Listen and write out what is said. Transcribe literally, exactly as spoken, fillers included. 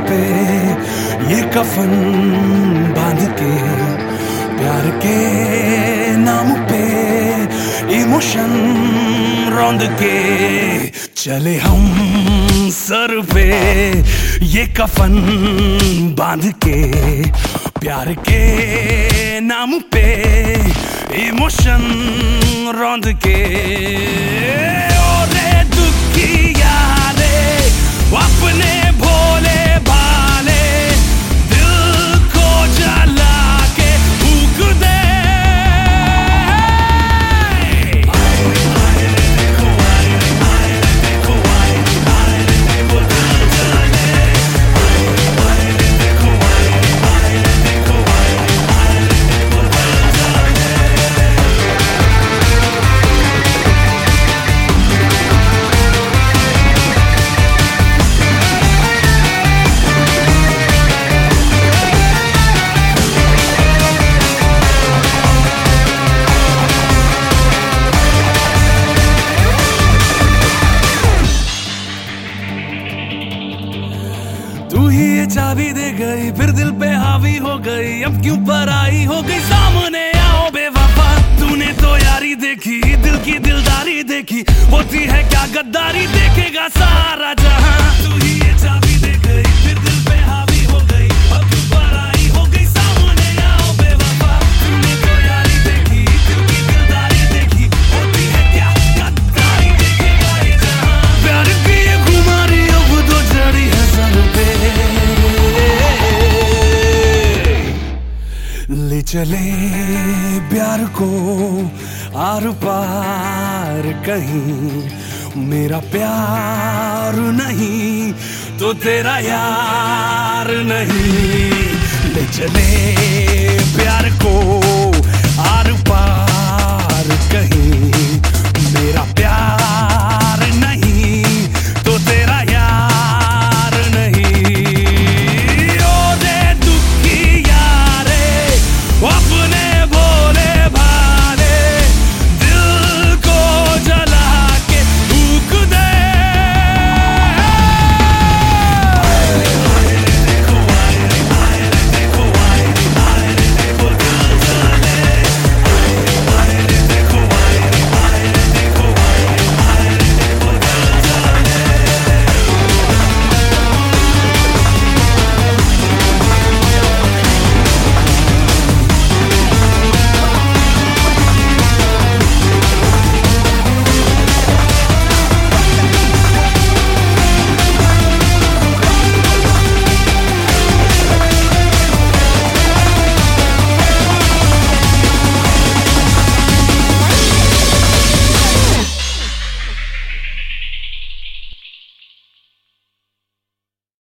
पे ये कफन बांध के, प्यार के नाम पे इमोशन रौंद के, चले हम सर पे ये कफन बांध के, प्यार के नाम पे इमोशन रौंद के। ओरे दुखिया रे अपने भोले भाले दिल को जला के फूक दे। तू ही ये चाबी दे गई, फिर दिल पे हावी हो गई, अब क्यों पराई हो गई। सामने आओ बेवफा, तूने तो यारी देखी, दिल की दिलदारी देखी, होती है क्या गद्दारी, देखेगा सारा जहां। तू ही ये चाबी दे गई, फिर दिल पे हावी हो गई, अब क्यों पराई हो गई। सामने आओ बेवफा, तूने तो यारी देखी, दिल की दिलदारी देखी, होती है क्या गद्दारी, देखेगा ये जहां। प्यार की ये खुमारी अब तो चढ़ी है सर पे, ले चले प्यार को आर पार कहीं। मेरा प्यार नहीं तो तेरा यार नहीं, ले चले प्यार को आर पार।